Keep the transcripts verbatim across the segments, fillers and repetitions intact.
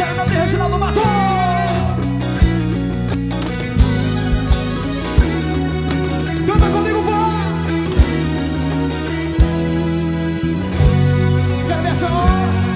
Renato e Reginaldo Matos. Canta comigo, pô. Cleberson.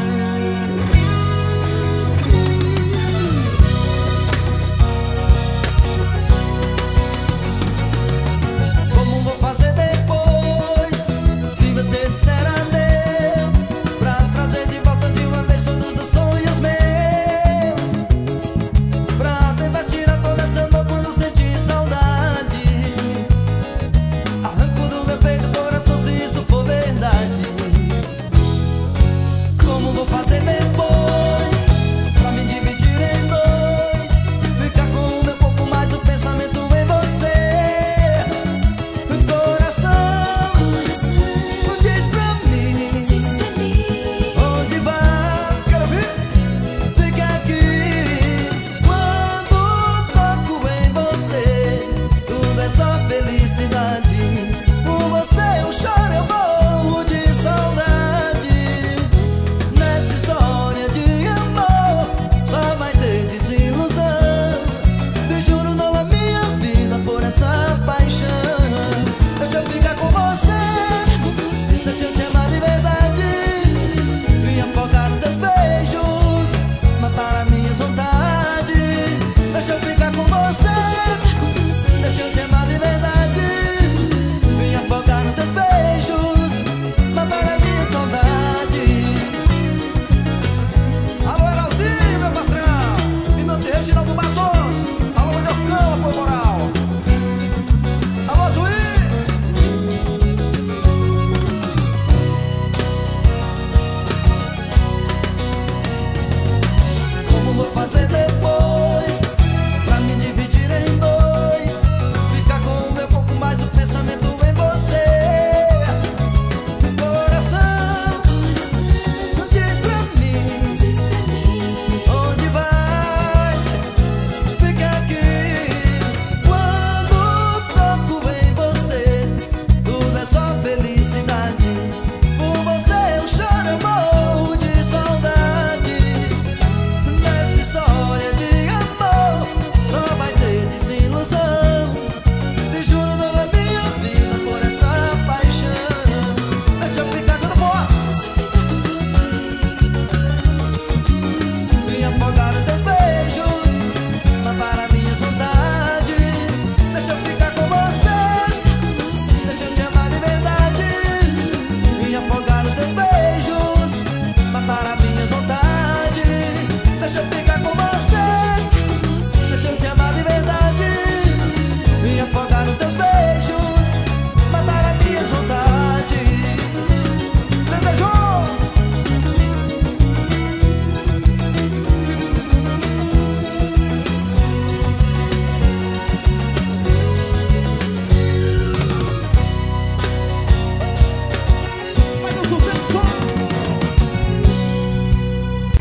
Como vou fazer depois, se você disser adeus, pra trazer de volta de uma vez todos os sonhos meus, pra tentar tirar toda essa dor quando sentir saudade. Arranco do meu peito o coração se isso for verdade. Como vou fazer depois, pra me dividir em dois, ficar com o meu corpo mais o pensamento em você. Coração, diz pra mim, onde vai? Quero ver. Fica aqui. Quando toco em você, tudo é só felicidade. Por você eu choro, eu morro de saudade. Nessa história de amor só vai ter desilusão. Te juro, não é minha vida por essa paixão. Deixa eu ficar com você, deixa eu te amar de verdade, me afogar nos teus beijos, matar a minha vontade. Deixa eu ficar com você, deixa eu te amar de verdade, me afogar nos teus beijos, matar a minha saudade. Alô, Heraldinho, meu patrão. E não te Reginaldo Matos. Alô, Minhocão, apoio moral. Alô, Zuí. Como vou fazer